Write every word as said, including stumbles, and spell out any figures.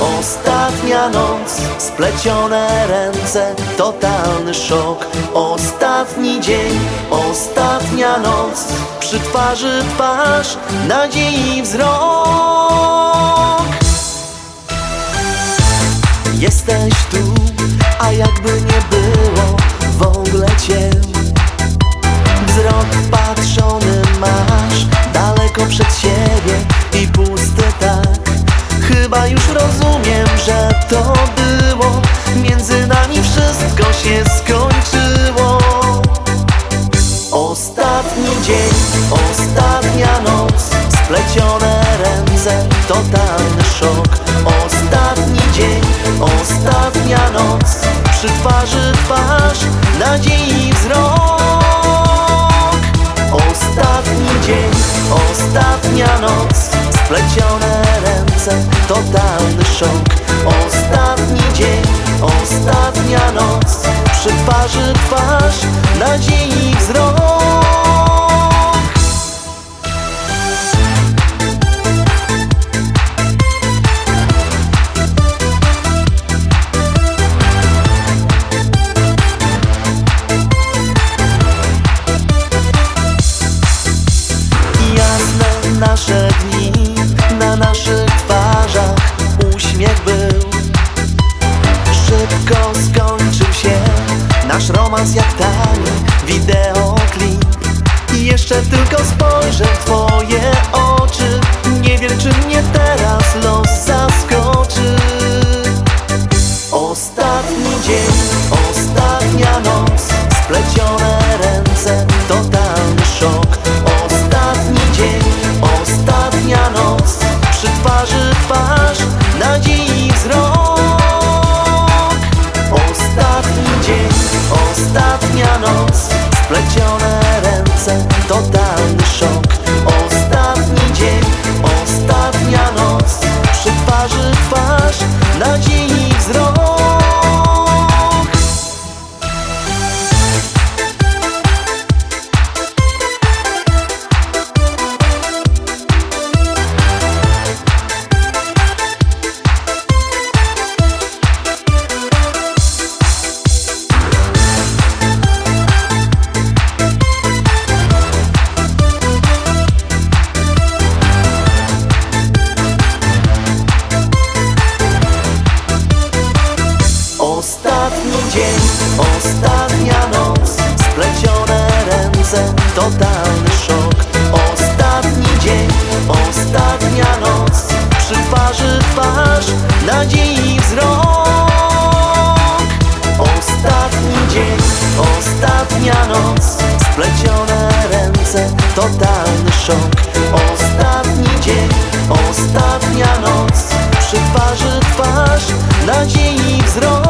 Ostatnia noc, splecione ręce, totalny szok. Ostatni dzień, ostatnia noc, przy twarzy twarz, nadziei wzrok. Jesteś tu, a jakby nie było w ogóle cię. Wzrok patrzony masz daleko przed siebie i pusty tak. Chyba już rozumiem, że to było, między nami wszystko się skończyło. Ostatni dzień, ostatnia noc, splecione ręce, totalny szok. Ostatni dzień, ostatnia noc, przy twarzy twarz, nadziei wzrok. Ostatni dzień, ostatnia noc, splecione ręce, totalny szok. Ostatni dzień, ostatnia noc, przy twarzy twarz, nadziei wzrok. Jasne nasze dni, na naszych twarzach uśmiech był. Szybko skończył się nasz romans jak tani wideoklip. I jeszcze tylko spojrzę w twoje oczy, nie wiem czy mnie teraz los zaskoczy. Ostatni dzień, ostatnia noc, splecione ręce, totalny szok. Ostatni dzień, ostatnia noc, przy twarzy twarz, nadziei wzrok. Ostatni dzień, ostatnia noc, splecione ręce, totalny szok. Ostatni dzień, ostatnia noc, przy twarzy twarz, nadziei wzrok. Ostatni dzień, ostatnia noc, splecione ręce, totalny szok. Ostatni dzień, ostatnia noc, przy twarzy twarz, nadziei wzrok. Ostatni dzień, ostatnia noc, splecione ręce, totalny szok. Ostatni dzień, ostatnia noc, przy twarzy twarz, nadziei wzrok.